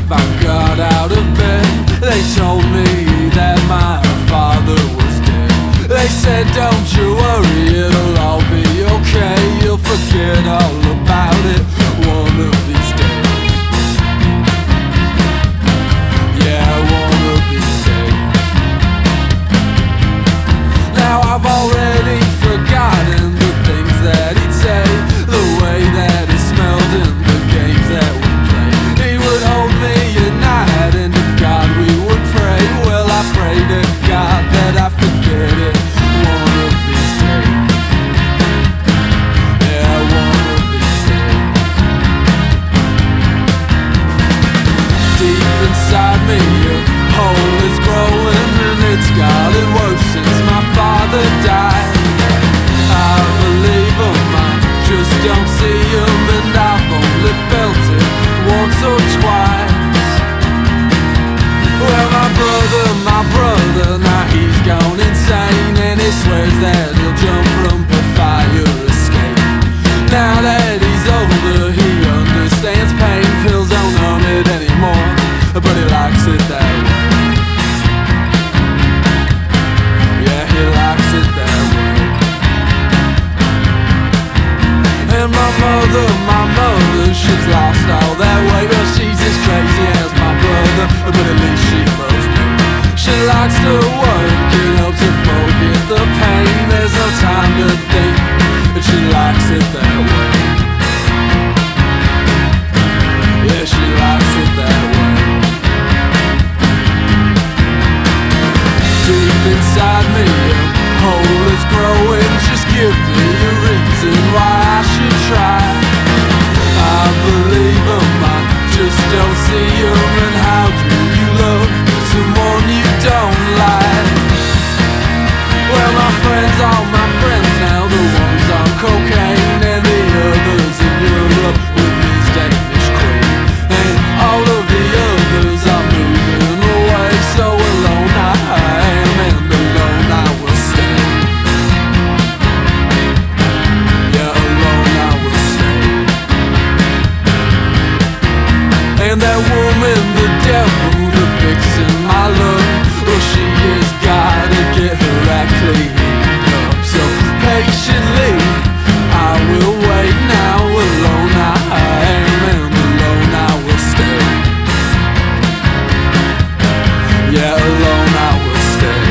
I got out of bed, they told me that my father was dead. They said, don't you worry, it'll all be okay. You'll forget all about it one of these days. Yeah, one of these days. Now I've already forgotten the things that he'd say, the way that he smelled and the games that we played. He would hold me at night and to God we would pray. Well, I pray to God that I forget it one of these days. Yeah, one of these days. Deep inside me a hole is growing, and it's gotten worse since my father died. I believe him, I just don't see him, and I've only felt it once or twice. Well, my brother, now he's gone insane, and he swears that he'll jump from the fire escape. Now that he's older, he understands pain. Pills don't harm it anymore, but he likes it that way. Yeah, he likes it that way. And my mother, she's lost all that weight. Well, she's as crazy as my brother, but at least she loves me. She likes to work, it helps her forget the pain. There's no time to think, but she likes it that way. Yeah, she likes it that way. Deep inside me, a hole is growing. Just give me a reason why I should try. I believe him, I just don't see him. And how do you love someone you don't like? Well, my friends, all my friends now, the ones on cocaine, and the others in Europe with his Danish queen. And all of the others are moving away, so alone I am, and alone I will stay. Yeah, alone I will stay. And that woman, the devil, the vixen, my love, well, she has gotta get her act cleaned up. So patiently I will wait now. Alone I am, and alone I will stay. Yeah, alone I will stay.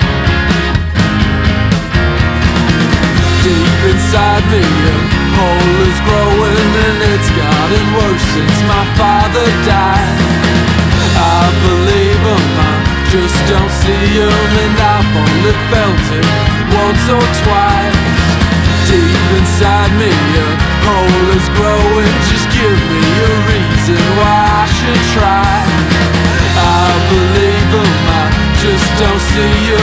Deep inside me a hole is growing, and it's gotten worse since my father died. I believe him, I just don't see him, and I've only felt it once or twice. Deep inside me a hole is growing. Just give me a reason why I should try. I believe him, I just don't see him.